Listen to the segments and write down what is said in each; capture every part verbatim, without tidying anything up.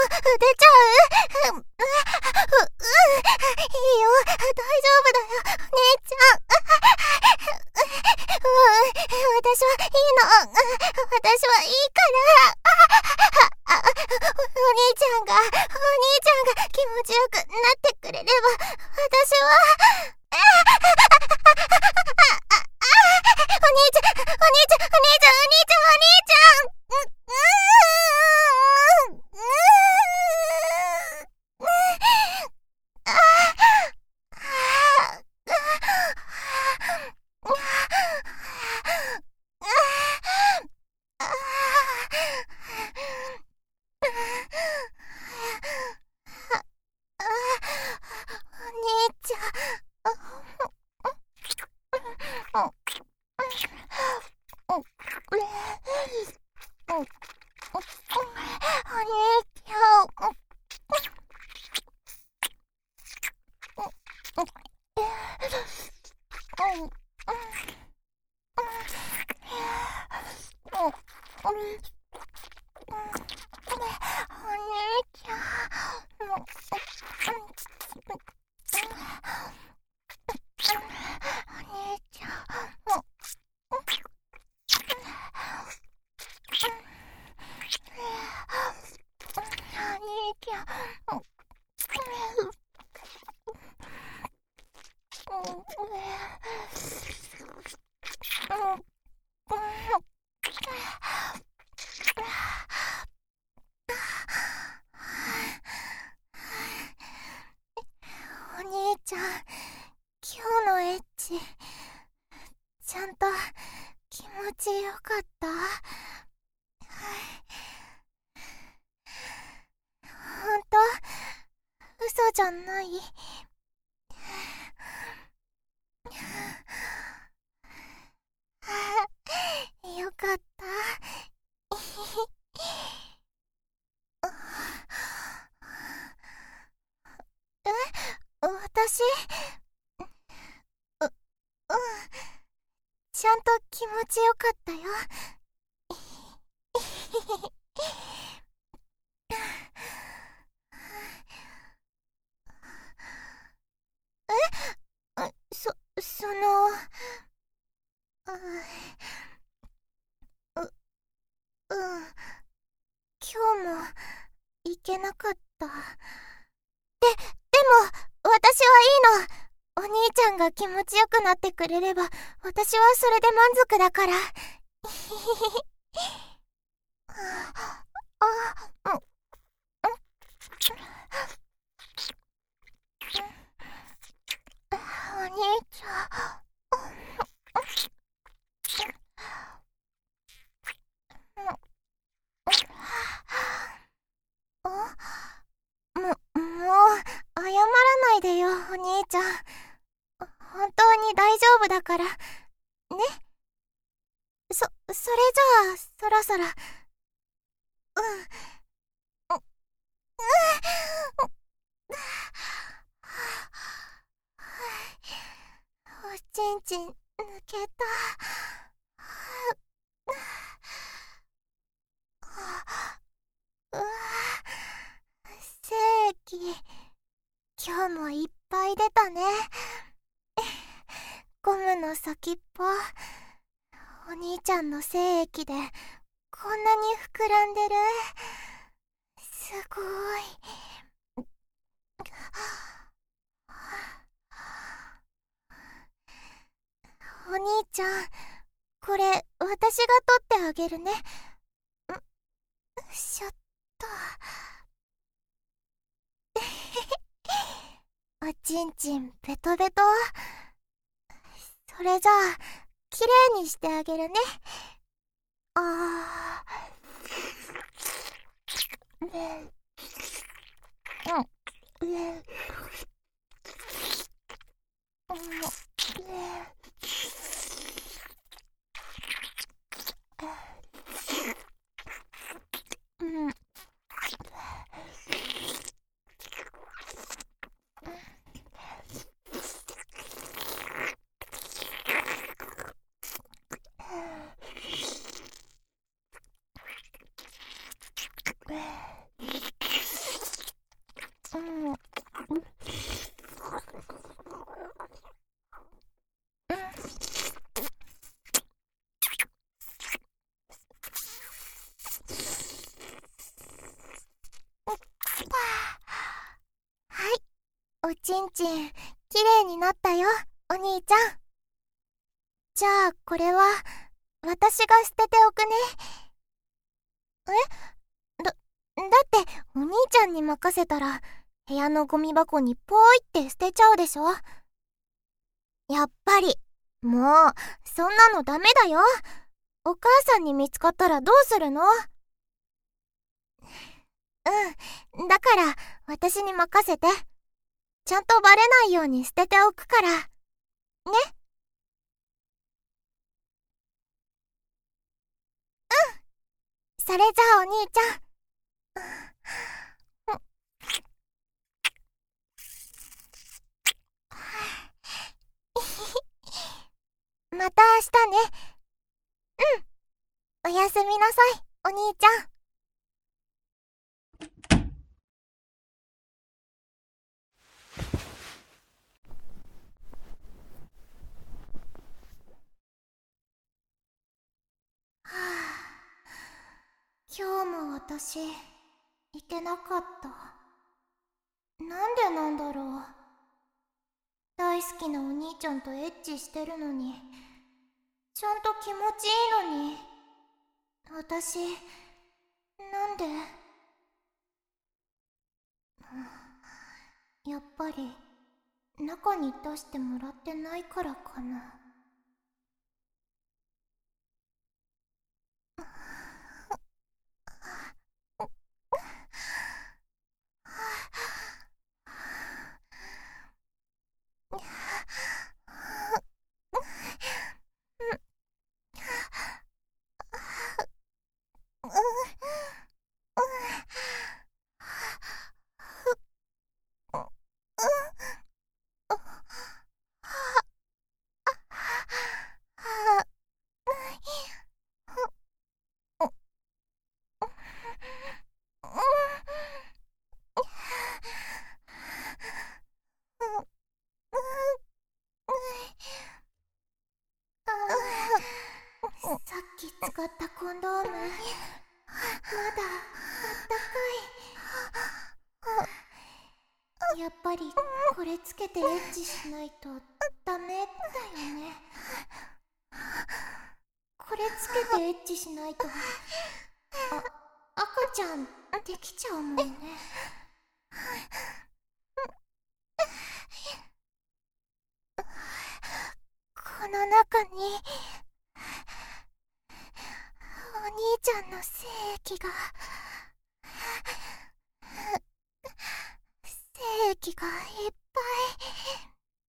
出ちゃう。う、う、う、いいよ、大丈夫だよ、お兄ちゃん。うん、私はいいの。私はいいから。お兄ちゃんが、お兄ちゃんが気持ちよくなってくれれば、私は、お兄ちゃん、お兄ちゃん、お兄ちゃん、お兄ちゃん、お兄ちゃん、お兄ちゃん。う、うーん、うーん、あお兄ちゃん。お兄ちゃん、今日のエッチ、ちゃんと気持ちよかった？ほんと？嘘じゃない？よかった。え？私？う、うん。ちゃんと気持ちよかったよ。え？そ、その、う、う、うん。今日も行けなかった。で、でも、私はいいの。お兄ちゃんが気持ちよくなってくれれば、私はそれで満足だから。あ、うん。お兄ちゃん。も、もう、謝らないでよ、お兄ちゃん。本当に大丈夫だから。ね。そ、それじゃあ、そろそろ。うん。う、うん。おちんちん抜けた。うわ、精液、今日もいっぱい出たね。ゴムの先っぽ、お兄ちゃんの精液でこんなに膨らんでる。すごい。お兄ちゃん、これ私が取ってあげるね。ん、しょっと。おちんちんベトベト。それじゃあきれいにしてあげるね。あー、ね、うん、ね、うん、ね、うん。 はい、おちんちんきれいになったよ、お兄ちゃん。じゃあこれは私が捨てておくね。え？だ、だってお兄ちゃんに任せたら部屋のゴミ箱にポイって捨てちゃうでしょ。やっぱりもうそんなのダメだよ。お母さんに見つかったらどうするの？うん、だから私に任せて。ちゃんとバレないように捨てておくからね。うん、それじゃあお兄ちゃん、また明日ね。うん、おやすみなさい、お兄ちゃん。はあ、今日も私行けなかった。なんでなんだろう。大好きなお兄ちゃんとエッチしてるのに、ちゃんと気持ちいいのに、私なんで？やっぱり中に出してもらってないからかな。さっき使ったコンドーム、まだあったかい。やっぱりこれつけてエッチしないとダメだよね。これつけてエッチしないと、あ、赤ちゃんできちゃうもんね。この中にお兄ちゃんの精液が精液がいっぱい。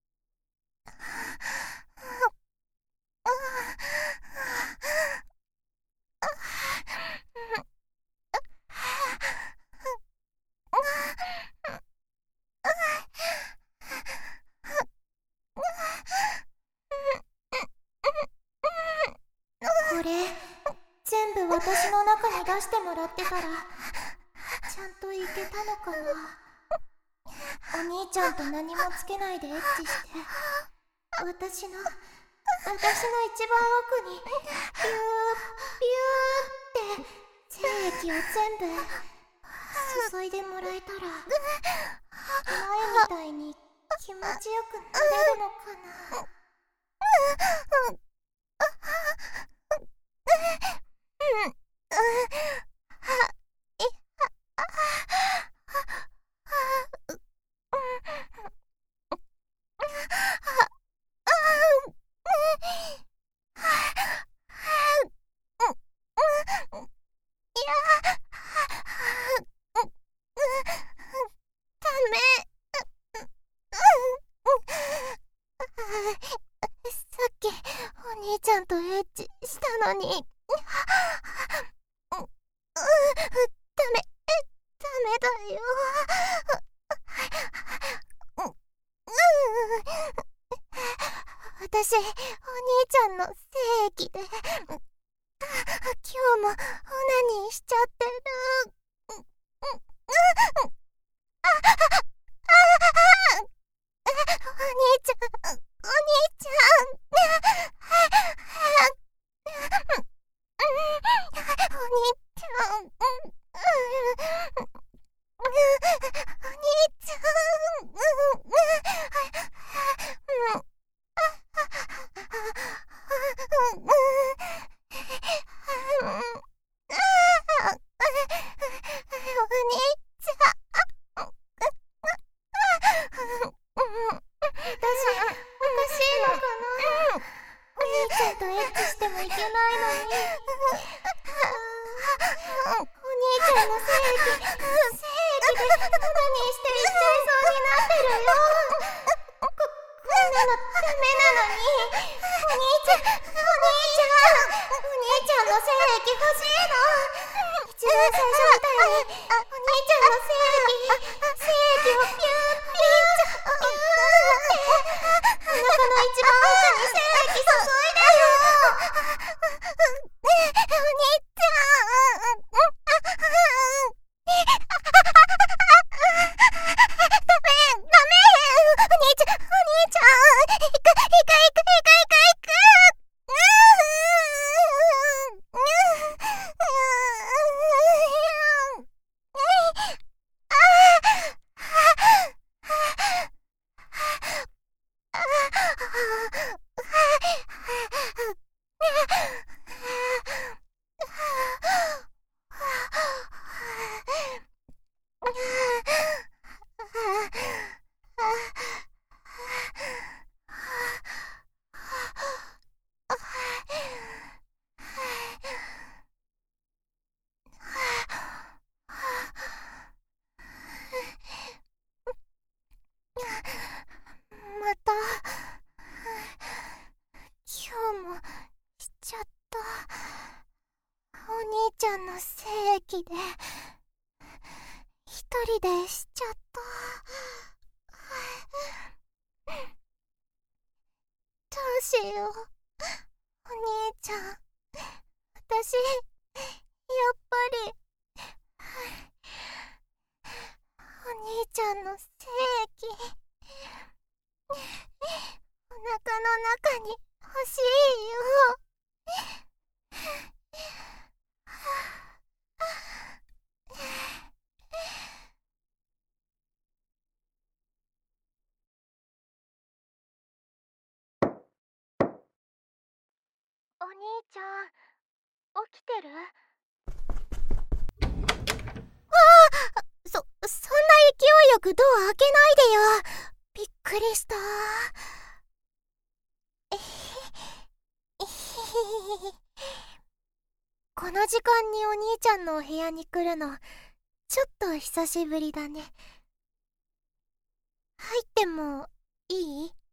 これ全部私の中に出してもらってたらちゃんといけたのかな。お兄ちゃんと何もつけないでエッチして、私の私の一番奥にピューピューって精液を全部注いでもらえたら前みたいに気持ちよくなれるのかな。さっきお兄ちゃんとエッチしたのに、ダメ、ダメだよ。私、お兄ちゃんの精液で今日もオナニーしちゃってる。お兄ちゃん、お兄ちゃん。お兄ちゃん。 ちゃん。うん。うん。また今日もしちゃった。お兄ちゃんの精液で一人でしちゃった。どうしよう。お兄ちゃん、私やっぱりお兄ちゃんの精液お腹の中に欲しいよ。お兄ちゃん、起きてる？ああ、そ、そんな勢いよくドア開けないでよ。びっくりした。えへえへへ。この時間にお兄ちゃんのお部屋に来るの、ちょっと久しぶりだね。入ってもいい？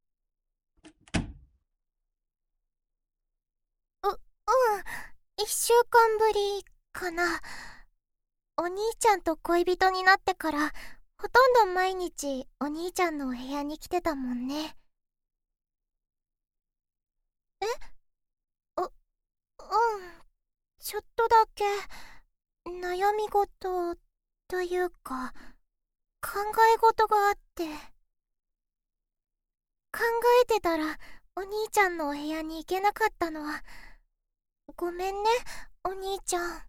う、うん、一週間ぶりかな。お兄ちゃんと恋人になってから、ほとんど毎日お兄ちゃんのお部屋に来てたもんね。え？う、うん、ちょっとだけ悩み事というか考え事があって。考えてたらお兄ちゃんのお部屋に行けなかったのはごめんね、お兄ちゃん。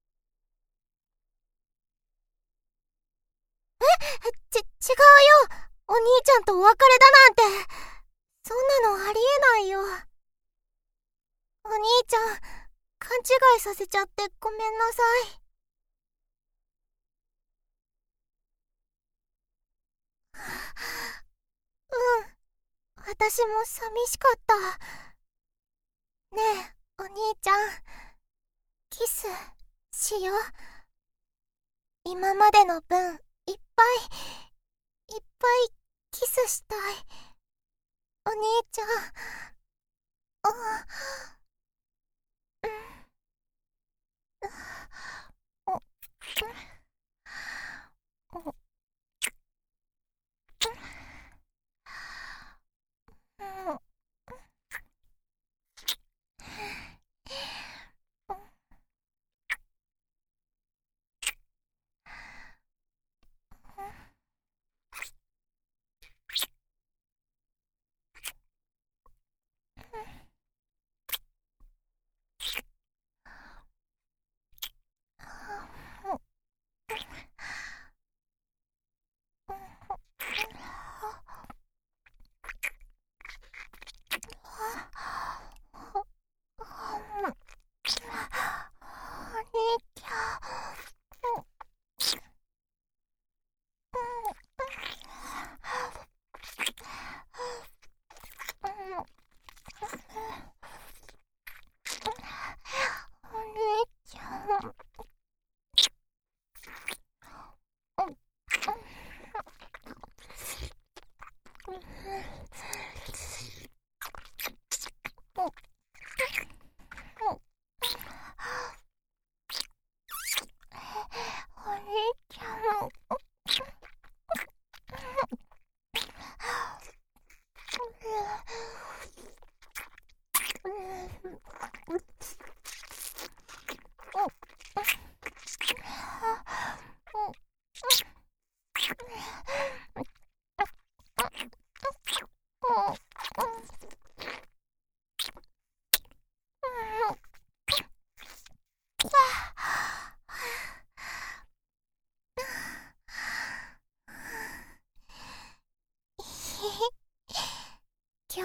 え、ち、違うよ。お兄ちゃんとお別れだなんて。そんなのありえないよ。お兄ちゃん、勘違いさせちゃってごめんなさい。うん、私も寂しかった。ねえ、お兄ちゃん、キスしよう。今までの分、いっぱい、いっぱいキスしたい。お兄ちゃん、あ、うん、お、お、お、うん、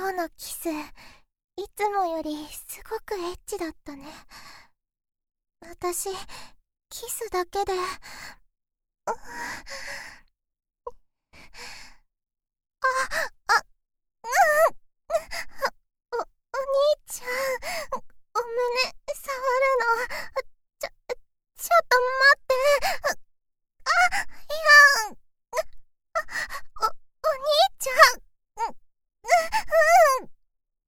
今日のキス、いつもよりすごくエッチだったね。私、キスだけで、うあ、あ、うん、お、お兄ちゃん、お胸触るの、ちょ、ちょっと待って、あ、いや、お、お兄ちゃん、うん、うん、うん、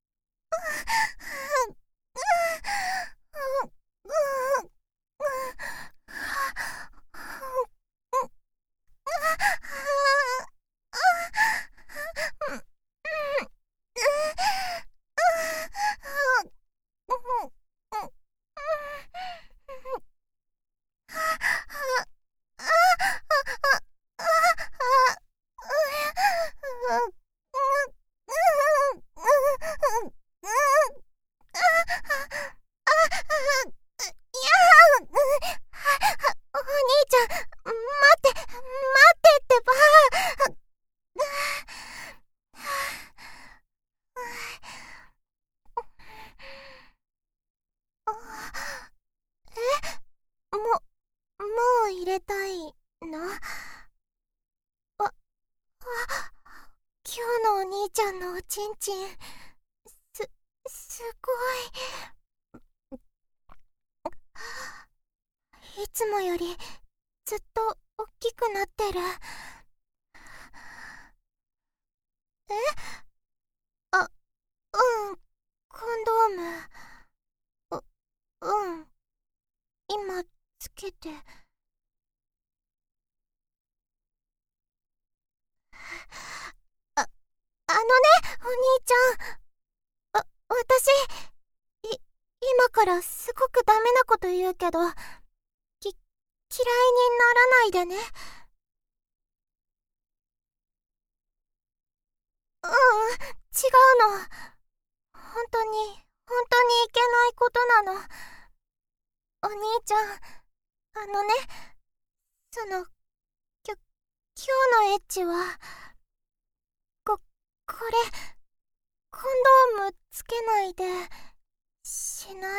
お兄ちゃん、待って、待ってってば。え、も、もう入れたいの？あ、あ、今日のお兄ちゃんのおちんちん、す、すごい。いつもよりずっと大きくなってる。え？あ、うん、コンドーム。う、うん。今、つけて。あ、あのね、お兄ちゃん。わ、私、い、今からすごくダメなこと言うけど、き、嫌いにならないでね。ううん、違うの。本当に、本当にいけないことなの。お兄ちゃん、あのね、その、きょ、今日のエッチは、こ、これ、コンドームつけないで、しない？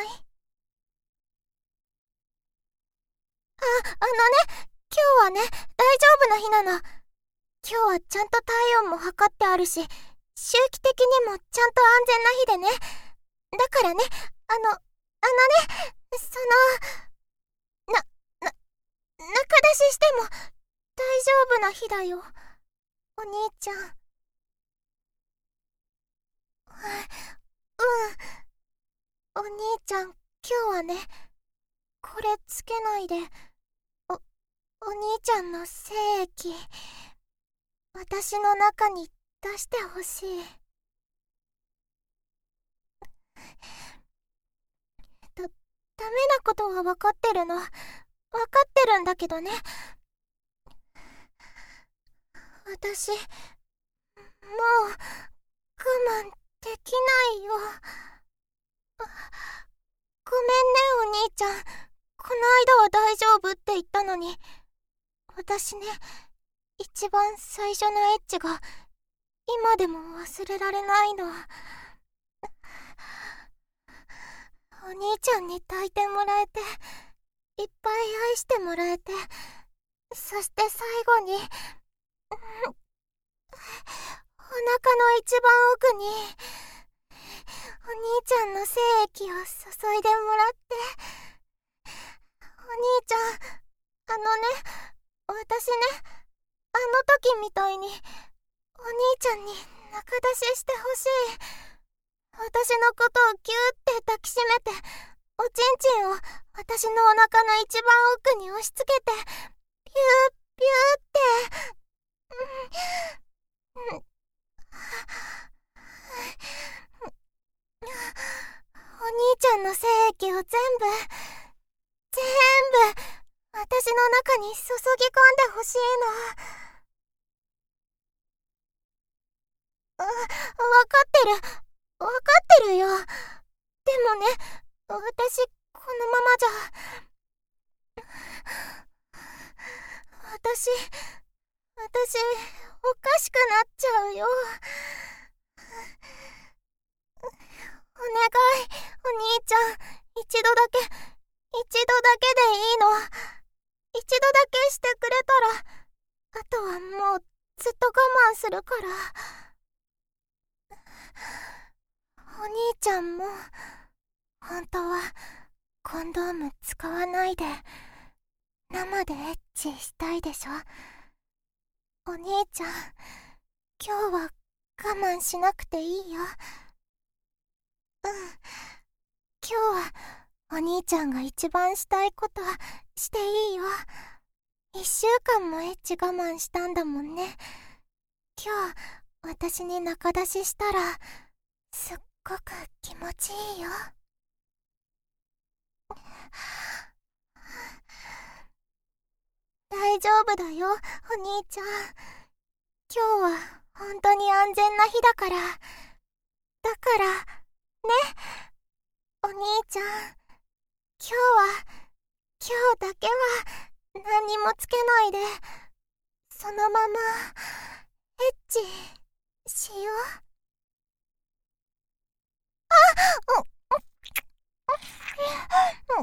あ、あのね、今日はね、大丈夫な日なの。今日はちゃんと体温も測ってあるし、周期的にもちゃんと安全な日でね。だからね、あの、あのね、その、な、な、中出ししても大丈夫な日だよ、お兄ちゃん。うん、お兄ちゃん、今日はね、これつけないで、お、お兄ちゃんの精液、私の中に出してほしい。だ、ダメなことは分かってるの。分かってるんだけどね。私、もう、我慢できないよ。ごめんね、お兄ちゃん。この間は大丈夫って言ったのに。私ね、一番最初のエッチが、今でも忘れられないの。お兄ちゃんに抱いてもらえて、いっぱい愛してもらえて、そして最後に、お腹の一番奥に、お兄ちゃんの精液を注いでもらって、お兄ちゃん、あのね、私ね、あの時みたいに、お兄ちゃんに中出ししてほしい。私のことをギューって抱きしめて、おちんちんを私のお腹の一番奥に押し付けて、ピューピューって、うん、うん、お兄ちゃんの精液を全部、全部、私の中に注ぎ込んでほしいの。わ、わかってる。わかってるよ。でもね、私、このままじゃ。私、私、おかしくなっちゃうよ。 願い、お兄ちゃん、一度だけ、一度だけでいいの。一度だけしてくれたら、あとはもうずっと我慢するから。お兄ちゃんも、本当はコンドーム使わないで、生でエッチしたいでしょ。お兄ちゃん、今日は我慢しなくていいよ。うん。今日はお兄ちゃんが一番したいことはしていいよ。一週間もエッチ我慢したんだもんね。今日私に仲出ししたらすっごく気持ちいいよ。大丈夫だよ、お兄ちゃん。今日は本当に安全な日だから。だからね、お兄ちゃん。今日は今日だけは何にもつけないで、そのままエッチしよう。あっ、うん、うん、うん、うん、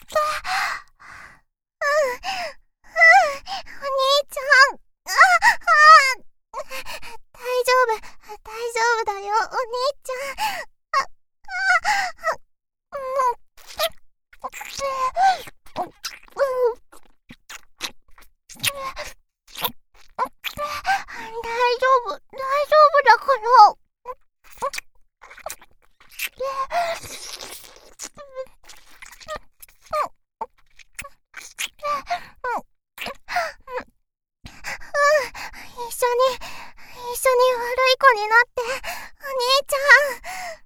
お兄ちゃん。あ、あ、大丈夫、大丈夫だよ、お兄ちゃん。あ、あ、もう、大丈夫、大丈夫だから。一緒に、一緒に悪い子になって、お兄ちゃん。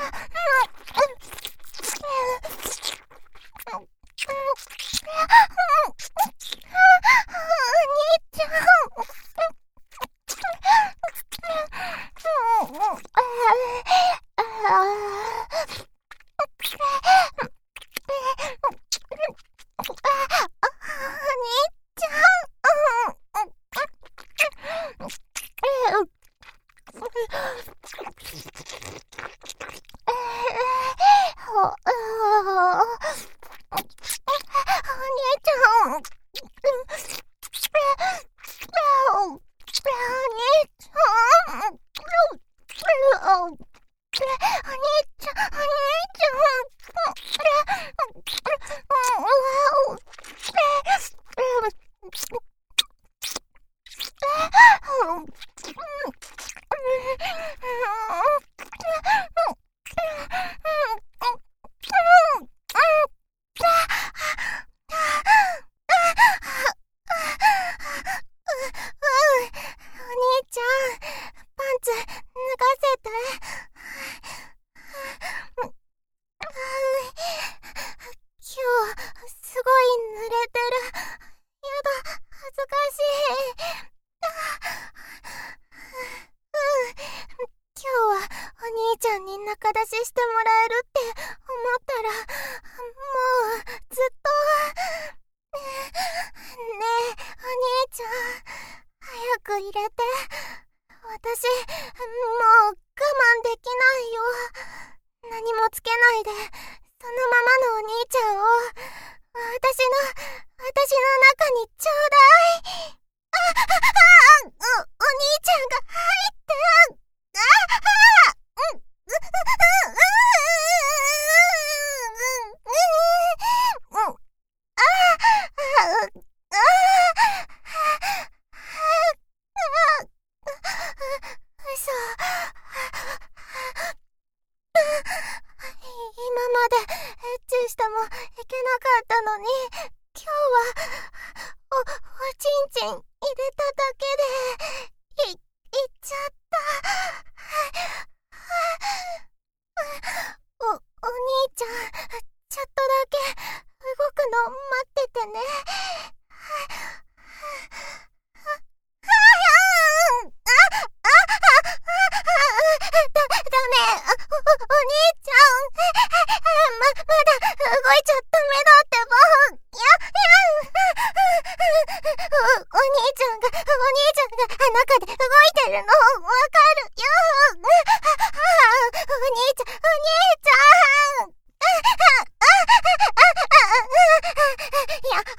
仲出ししてもらえるって思ったら、もうずっと。ねえ、お兄ちゃん、早く入れて。私、もう我慢できないよ。何もつけないで、そのままのお兄ちゃんを、私の、私の中にちょうだい。あ、あ、あ、お、お兄ちゃんが入って。あ、あ、うん、う、う、う、う、う、う、あ、あ、嘘。今までエッチしてもいけなかったのに、今日はお、おちんちん入れただけでい、いっちゃった。お、お兄ちゃん、ちょっとだけ動くの待っててね。お兄ちゃんが、お兄ちゃんがちゃんが中で動いてるのわかるよ。お兄ちゃん、お兄ちゃん。いや、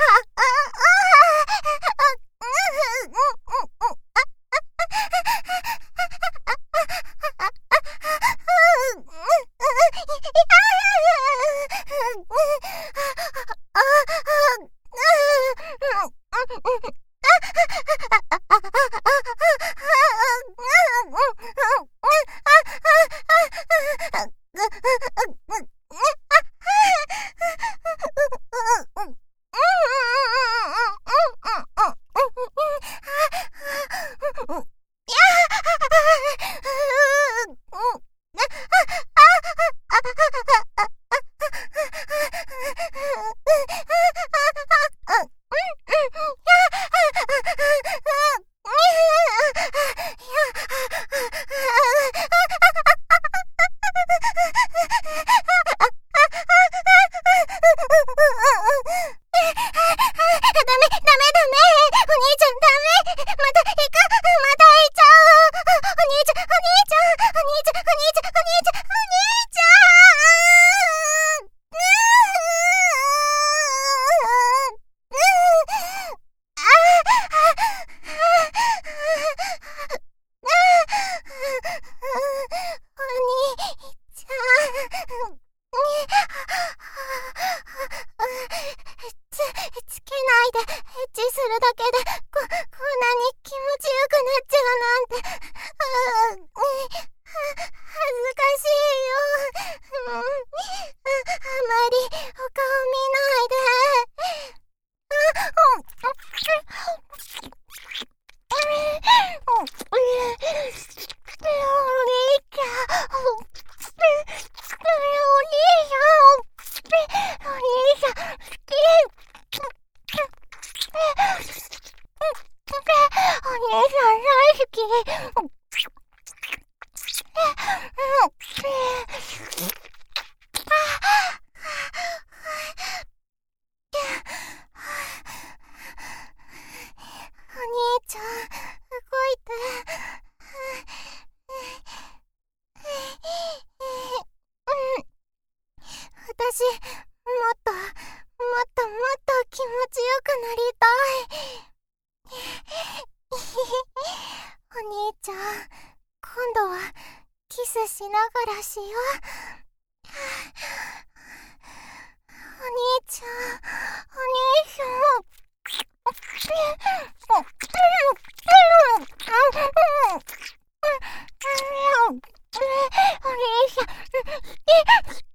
私、もっと、もっともっと気持ちよくなりたい。お兄ちゃん、今度はキスしながらしよう。お兄ちゃん、お兄ちゃん。お兄ちゃん、好き、好き、好き。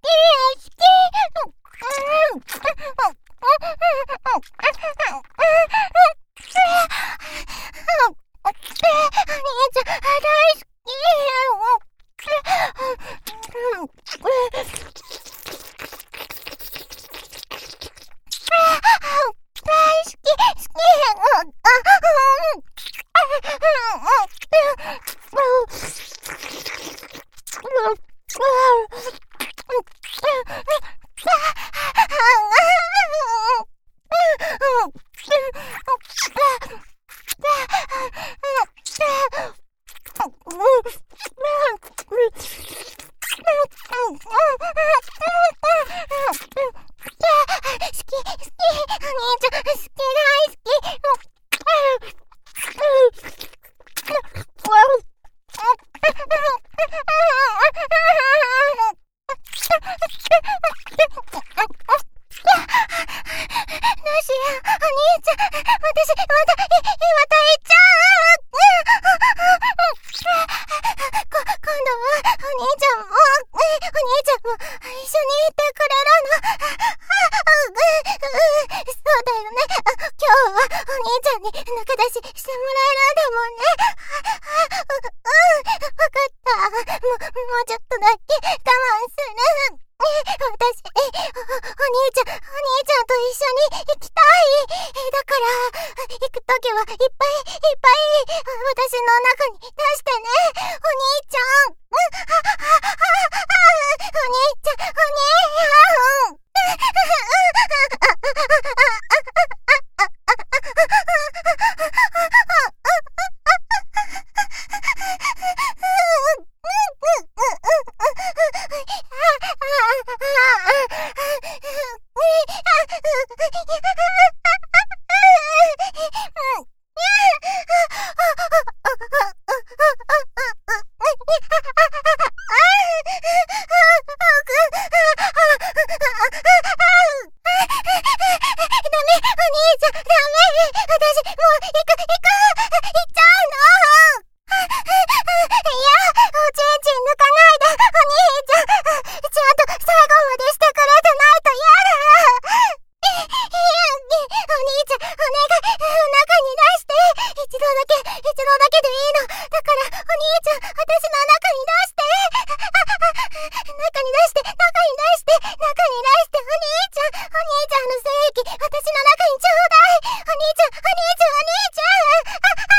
け、一度だけでいいの。だからお兄ちゃん、私の中に出して中に出して中に出して中に出してお兄ちゃん、お兄ちゃんの精液、私の中にちょうだい。お兄ちゃん、お兄ちゃん、お兄ちゃん。ああ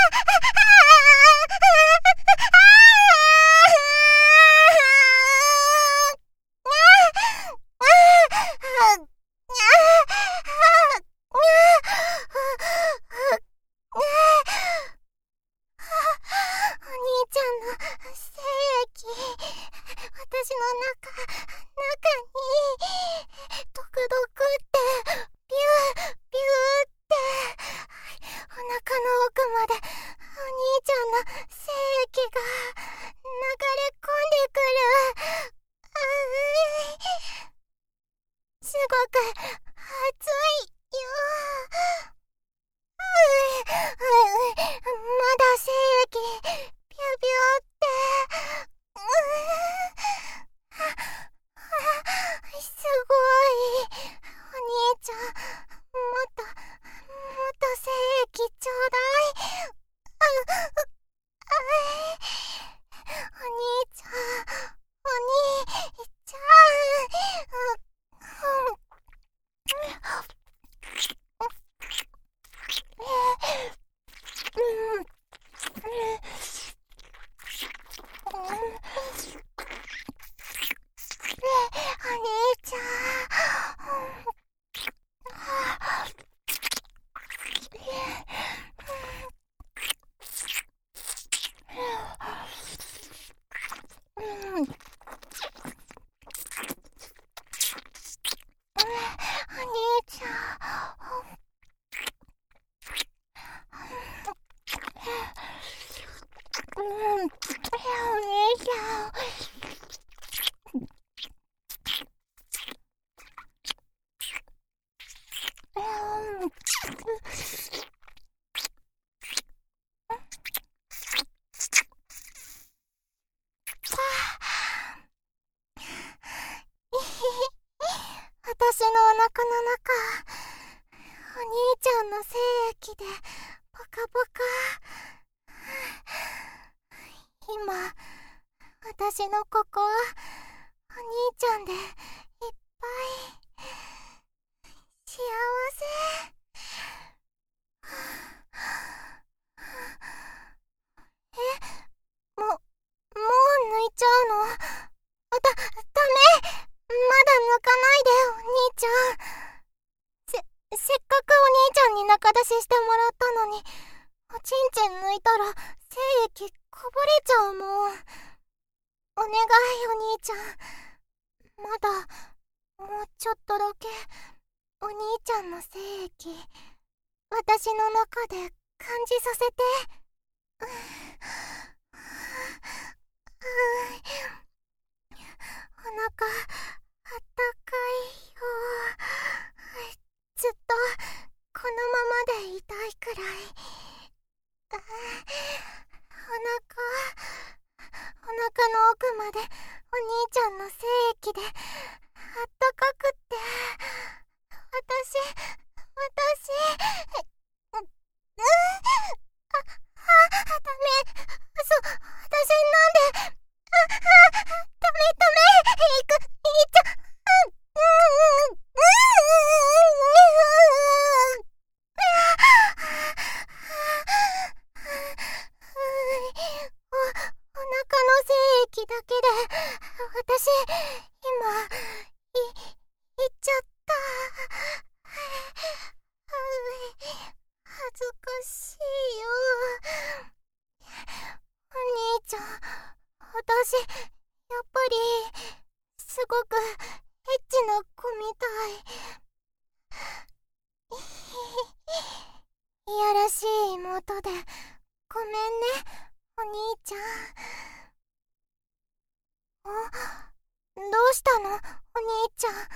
私の中、中に、ドクドクって、ビュー、ビューって、お腹の奥まで、お兄ちゃんの精液が流れ込んでくる。あー、すごく、熱いよ。まだ精液、ビュービューって、すごい。お兄ちゃん、もっと、もっと精液ちょうだい。お兄ちゃん、お兄ちゃん。お兄ちゃん。私のお腹の中、お兄ちゃんの精液でポカポカ。今、私のここはお兄ちゃんでいっぱい。幸せ。え、も、もう抜いちゃうの？だ、ダメ！まだ抜かないで、お兄ちゃん。せ、せっかくお兄ちゃんに中出ししてもらったのに、おちんちん抜いたら精液こぼれちゃうもん。お願い、お兄ちゃん。まだ、もうちょっとだけ、お兄ちゃんの精液、私の中で感じさせて。うお腹、あったかいよ。ずっと、このままでいたいくらい。お腹、お腹の奥までお兄ちゃんの精液であったかくって、私、私、う、う、あ、あ、ダメ、嘘、私なんで、あ、あ、ダメダメ、いく、いっちゃ、うん、うん、うん、お、お腹の精液だけで、私、今、い、いっちゃった。恥ずかしいよ。お兄ちゃん、私、やっぱり、すごく、エッチな子みたい。いやらしい妹で、ごめんね、お兄ちゃん。お、どうしたの、お兄ちゃん。やっ、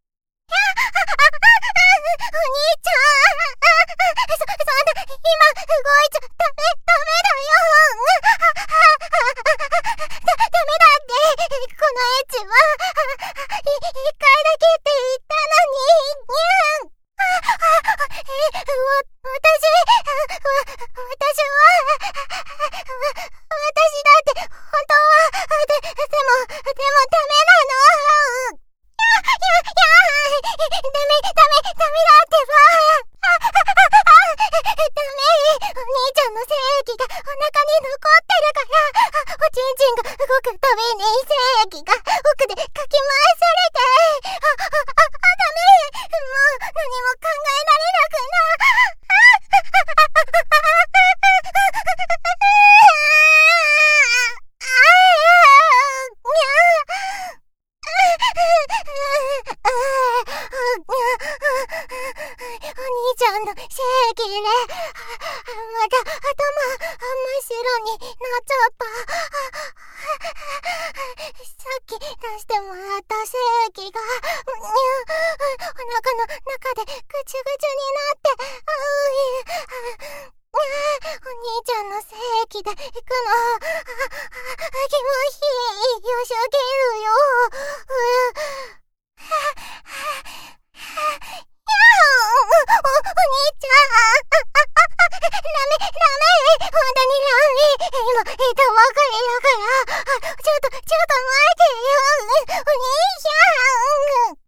お兄ちゃん。そ、そんな、今、動いちゃ、ダメ、ダメだよ。だ、ダメだって、このエッチは、い、一回だけって言ったのに、にゃん。え、わ、私、わ、私は、 お腹に残ってるから、おちんちんが動くたびに精液が奥でかき回されて、あ、あ、あ、あ、ダメ、もう何も考えられなくな。お兄ちゃんの精液ね、また頭真っ白になっちゃった。さっき出してもらった精液がお腹の中でぐちゅぐちゅになって、お兄ちゃんの精液で行くの気持ちいいよすぎるよ。お兄ちゃん、ダメダメ、本当にダメ。今言ったばかりだから、ちょっとちょっと待ってよ、お兄ちゃん。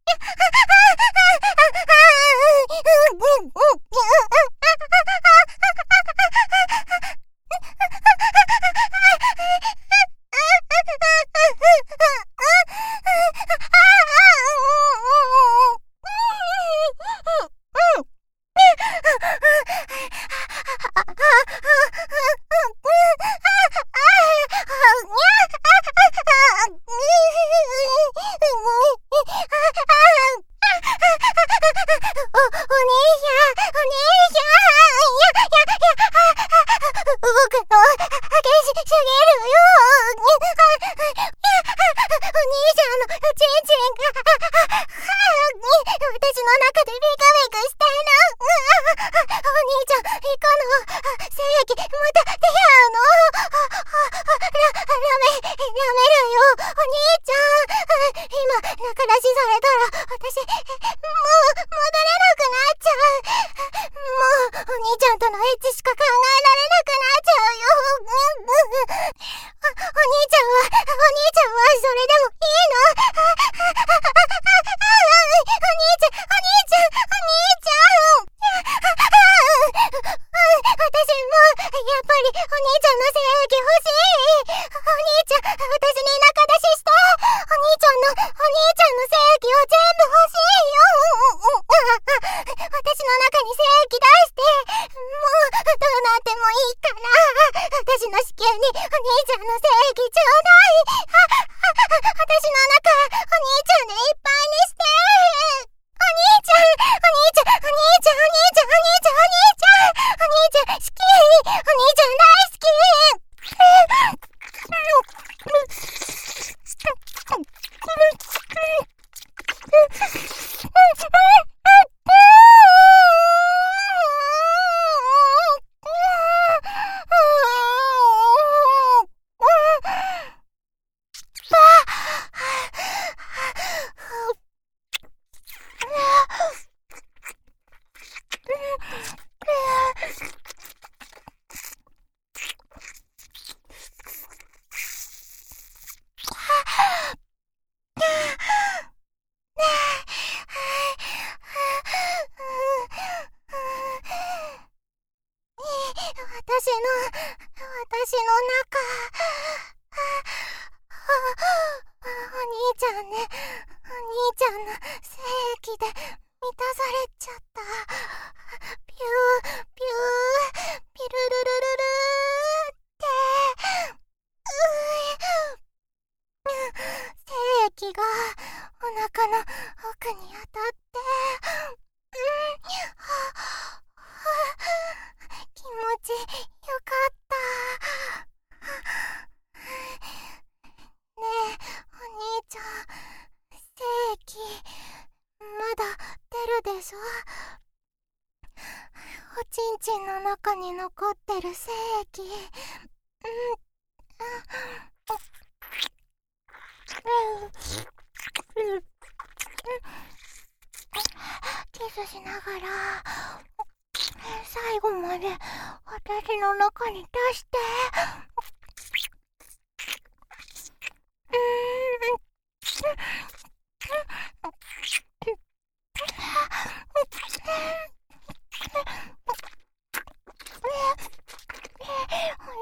お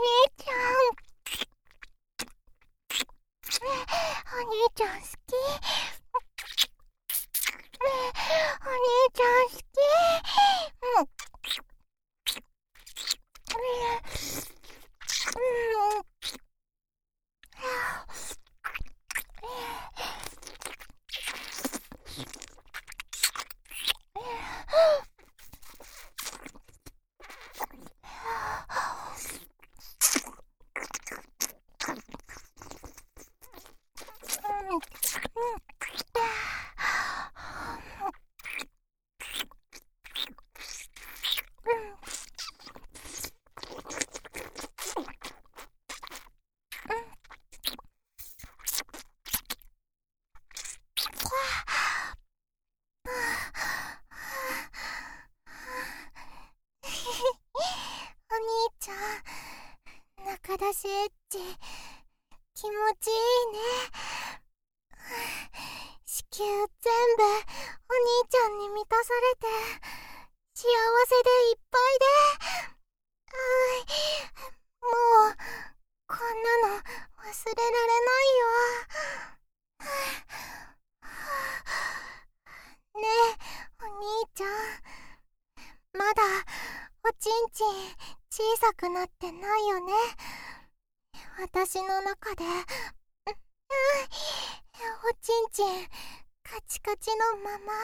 ちゃん好き。お兄ちゃん好き。うん。お兄ちゃん、中出しエッチ気持ちいいね。子宮全部お兄ちゃんに満たされて幸せでいっぱいで、もうこんなの忘れられないよ。ねえお兄ちゃん、まだおちんちん小さくなってないよね。私の中で、うん、おちんちんカチカチのまま。うん、ね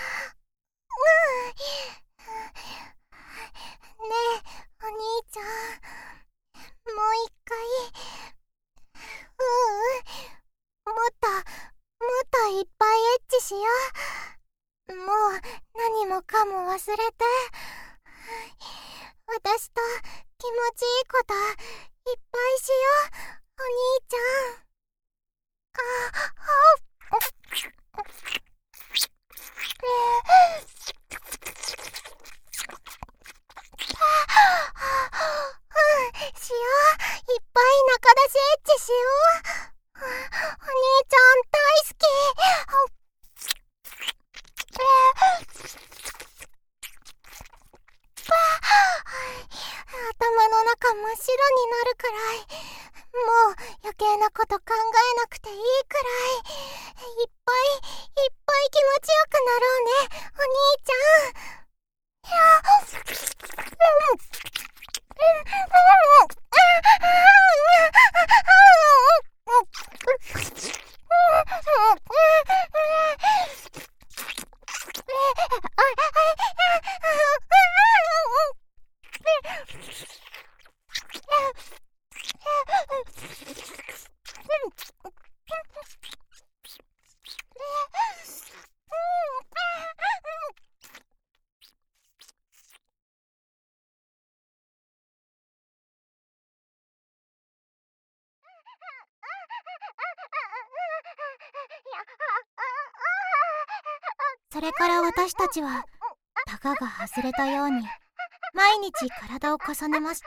えお兄ちゃん、もう一回。ううん、もっともっといっぱいエッチしよう。もう何もかも忘れて、私と気持ちいいこといっぱいしよう、お兄ちゃん。あ、あ、うん、しよう。いっぱい中出しエッチしよう。お兄ちゃん大好き。頭の中真っ白になるくらい、もう余計なこと考えなくていいくらい、いっぱいいっぱい気持ちよくなろうね、お兄ちゃん。いや、それから私たちはたがが外れたように毎日体を重ねました。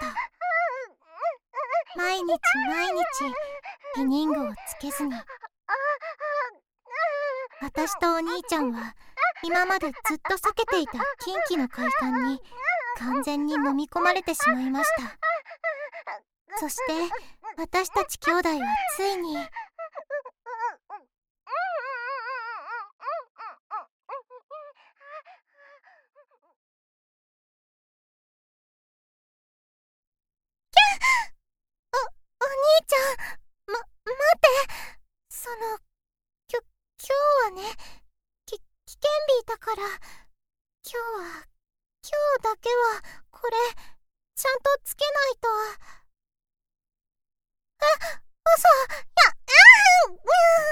毎日毎日避妊具をつけずに。私とお兄ちゃんは今までずっと避けていた禁忌の快感に完全に飲み込まれてしまいました。そして私たち兄弟はついにお兄ちゃん、ま、待って。その、きょ、今日はね、き、危険日だから、今日は、今日だけは、これ、ちゃんとつけないと。え、嘘、や、うん、うん、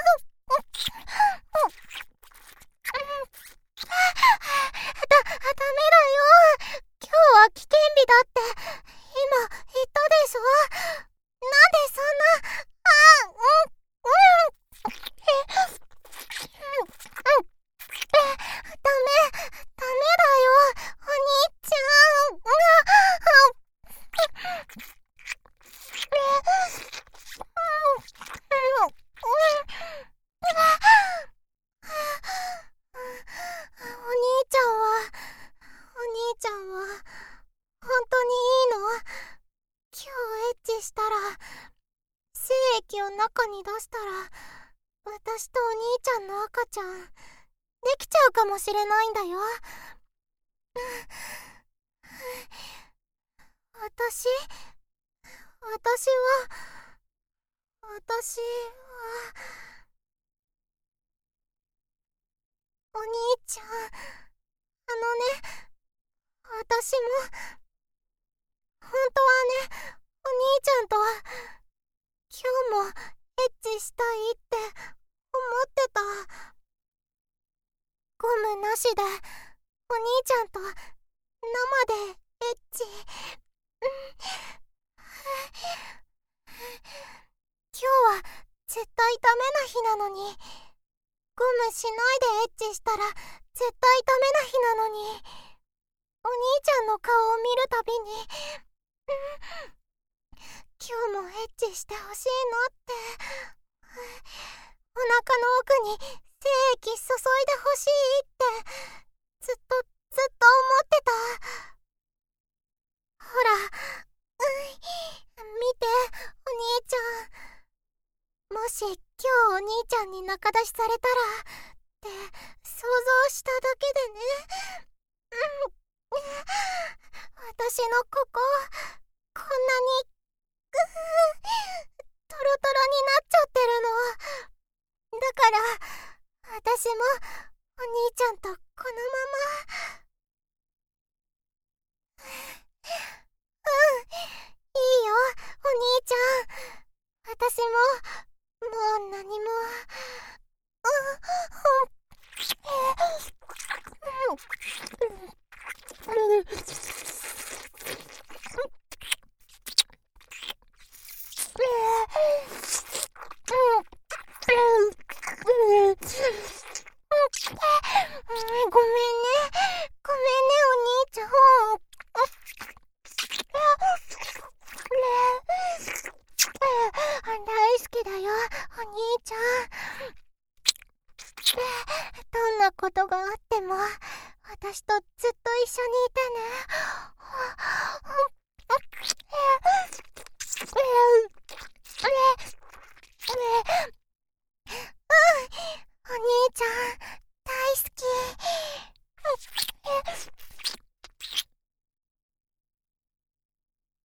だ、ダメだよ。今日は危険日だって、今、言ったでしょ。なんでそんな、あ、うん、うん、え、うん、うん、え、ダメ、ダメだよ、お兄ちゃん、うわ、え、うん、うん、うん、お兄ちゃんは、お兄ちゃんは、本当にいいの？今日エッチしたら、精液を中に出したら私とお兄ちゃんの赤ちゃん、できちゃうかもしれないんだよ。私、私は、私は、お兄ちゃん、あのね、私も、本当はね、お兄ちゃんとは、今日もエッチしたいって思ってた。ゴムなしで、お兄ちゃんと生でエッチ。今日は絶対ダメな日なのに、ゴムしないでエッチしたら絶対ダメな日なのに、お兄ちゃんの顔を見るたびに、今日もエッチしてほしいなって、お腹の奥に精液注いでほしいってずっとずっと思ってた。ほら、うん、見てお兄ちゃん、もし今日お兄ちゃんに仲出しされたらって想像しただけでね、うん、私のこここんなにトロトロになっちゃってるの。だから私もお兄ちゃんとこのまま。うん、いいよお兄ちゃん。私ももう何も。ごめんね、ごめんねお兄ちゃん。大好きだよお兄ちゃん。どんなことがあっても私とずっと一緒にいてね。